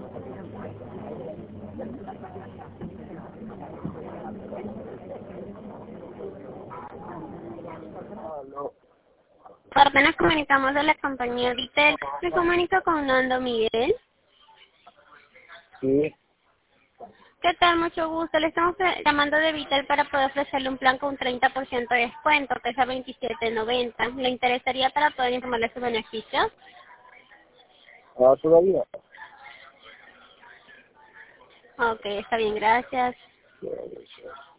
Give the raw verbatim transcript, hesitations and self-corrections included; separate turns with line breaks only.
Aló.
Parte nos comunicamos de la compañía Vitel. Me comunico con Nando Miguel.
Sí.
¿Qué tal? Mucho gusto. Le estamos eh, llamando de Vitel para poder ofrecerle un plan con un treinta por ciento de descuento, que es a veintisiete noventa. ¿Le interesaría para poder informarle sus beneficios?
Ah, todavía.
Ok, está bien, gracias.
Ya, ya, ya.